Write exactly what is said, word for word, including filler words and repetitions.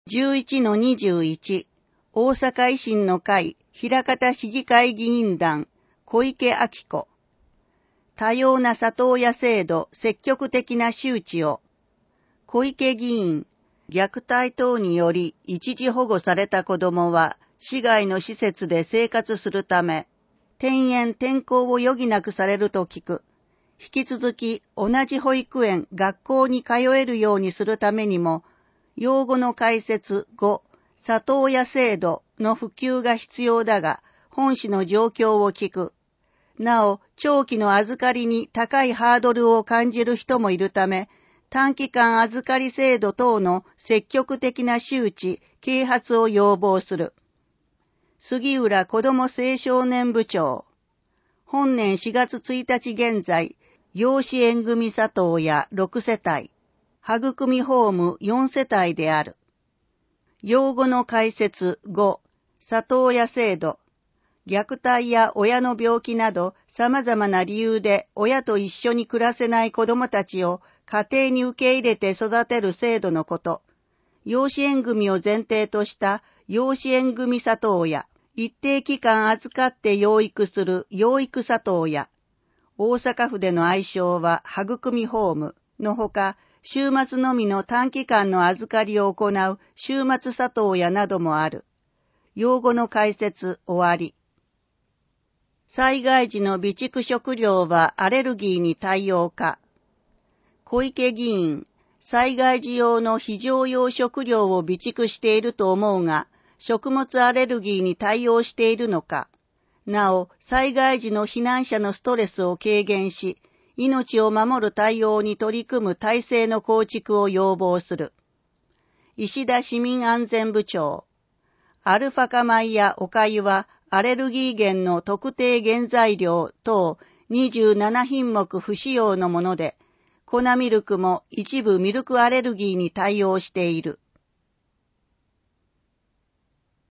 じゅういちのにじゅういち 大阪維新の会枚方市議会議員団小池晃子。多様な里親制度積極的な周知を。小池議員、虐待等により一時保護された子どもは市外の施設で生活するため、転園転校を余儀なくされると聞く。引き続き同じ保育園、学校に通えるようにするためにも、用語の解説ご、里親制度の普及が必要だが、本市の状況を聞く。なお、長期の預かりに高いハードルを感じる人もいるため、短期間預かり制度等の積極的な周知、啓発を要望する。杉浦子ども青少年部長。本年しがつついたち現在、養子縁組里親ろくせたい、育みホームよんせたいである。用語の解説ご、里親制度。虐待や親の病気など様々な理由で親と一緒に暮らせない子どもたちを家庭に受け入れて育てる制度のこと。養子縁組を前提とした養子縁組里親。一定期間預かって養育する養育里親。大阪府での愛称は育みホームのほか、週末のみの短期間の預かりを行う週末里親などもある。用語の解説終わり。災害時の備蓄食料はアレルギーに対応か。小池議員、災害時用の非常用食料を備蓄していると思うが、食物アレルギーに対応しているのか。なお、災害時の避難者のストレスを軽減し、命を守る対応に取り組む体制の構築を要望する。石田市民安全部長。アルファ化米やお粥はアレルギー源の特定原材料等にじゅうななひんもく不使用のもので、粉ミルクも一部ミルクアレルギーに対応している。